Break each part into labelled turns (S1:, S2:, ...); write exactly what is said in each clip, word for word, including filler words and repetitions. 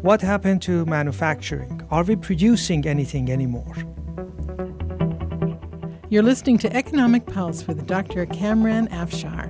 S1: What happened to manufacturing? Are we producing anything anymore?
S2: You're listening to Economic Pulse with Doctor Kamran Afshar.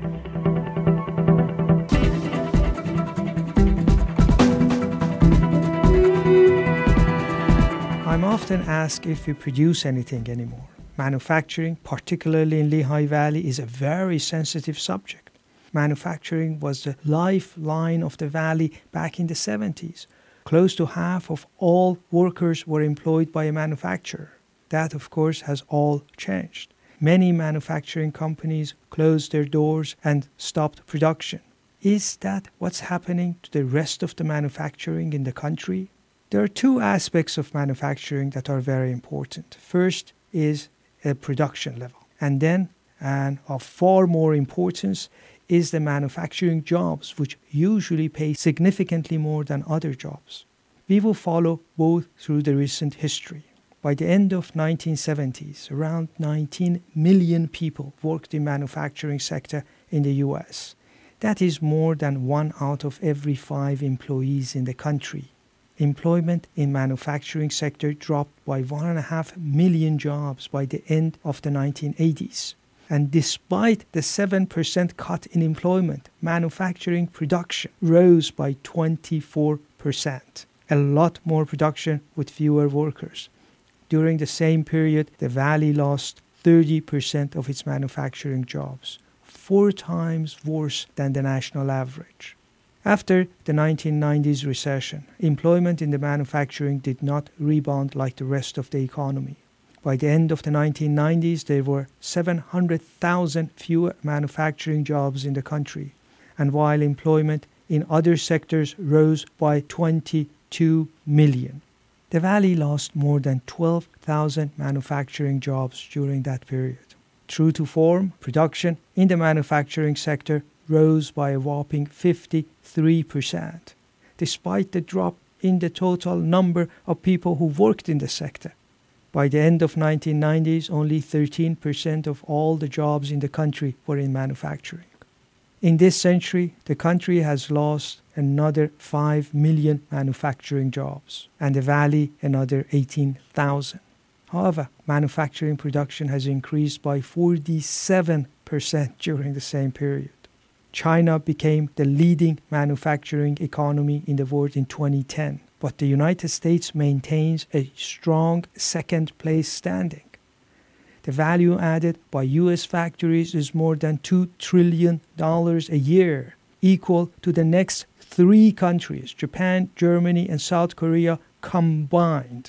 S1: I'm often asked if we produce anything anymore. Manufacturing, particularly in Lehigh Valley, is a very sensitive subject. Manufacturing was the lifeline of the valley back in the seventies. Close to half of all workers were employed by a manufacturer. That, of course, has all changed. Many manufacturing companies closed their doors and stopped production. Is that what's happening to the rest of the manufacturing in the country? There are two aspects of manufacturing that are very important. First is a production level. And then, and of far more importance, is the manufacturing jobs, which usually pay significantly more than other jobs. We will follow both through the recent history. By the end of nineteen seventies, around nineteen million people worked in manufacturing sector in the U S. That is more than one out of every five employees in the country. Employment in manufacturing sector dropped by one and a half million jobs by the end of the nineteen eighties. And despite the seven percent cut in employment, manufacturing production rose by twenty-four percent. A lot more production with fewer workers. During the same period, the valley lost thirty percent of its manufacturing jobs, four times worse than the national average. After the nineteen nineties recession, employment in the manufacturing did not rebound like the rest of the economy. By the end of the nineteen nineties, there were seven hundred thousand fewer manufacturing jobs in the country, and while employment in other sectors rose by twenty-two million. The valley lost more than twelve thousand manufacturing jobs during that period. True to form, production in the manufacturing sector rose by a whopping fifty-three percent, despite the drop in the total number of people who worked in the sector. By the end of nineteen nineties, only thirteen percent of all the jobs in the country were in manufacturing. In this century, the country has lost another five million manufacturing jobs, and the valley another eighteen thousand. However, manufacturing production has increased by forty-seven percent during the same period. China became the leading manufacturing economy in the world in twenty ten, but the United States maintains a strong second-place standing. The value added by U S factories is more than two trillion dollars a year, equal to the next three countries, Japan, Germany, and South Korea combined.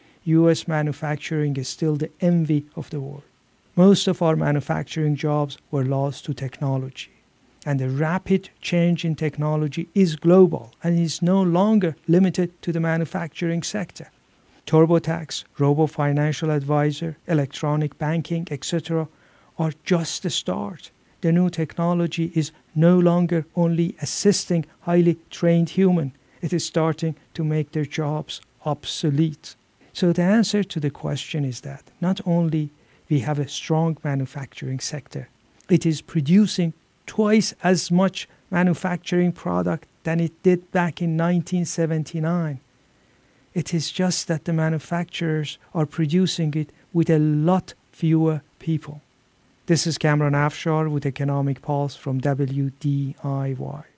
S1: U S manufacturing is still the envy of the world. Most of our manufacturing jobs were lost to technology. And the rapid change in technology is global and is no longer limited to the manufacturing sector. TurboTax, Robo-Financial Advisor, electronic banking, et cetera are just the start. The new technology is no longer only assisting highly trained humans. It is starting to make their jobs obsolete. So the answer to the question is that not only we have a strong manufacturing sector, it is producing twice as much manufacturing product than it did back in nineteen seventy-nine. It is just that the manufacturers are producing it with a lot fewer people. This is Kamran Afshar with Economic Pulse from W D I Y.